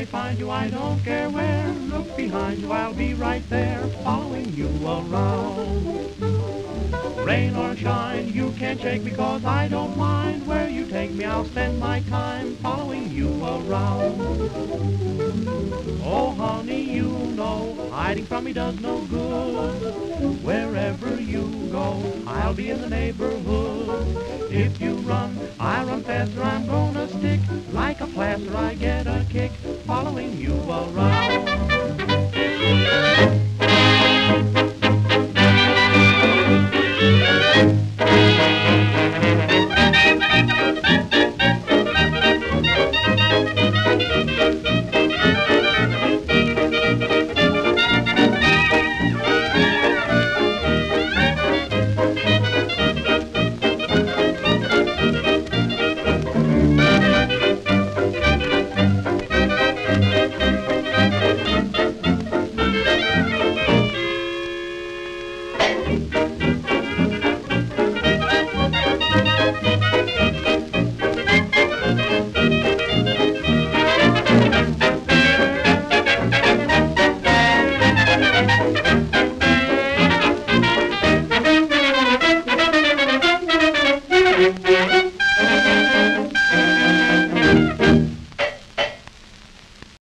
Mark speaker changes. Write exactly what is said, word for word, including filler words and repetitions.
Speaker 1: find you, I don't care where. Look behind you, I'll be right there, following you around. Rain or shine, you can't shake me 'cause I don't mind. Where you take me, I'll spend my time following you around. Oh, honey, you know, hiding from me does no good. Wherever you go, I'll be in the neighborhood. If you run, I run faster, I'm gonna stick. Like a plaster, I get a kick, following you around.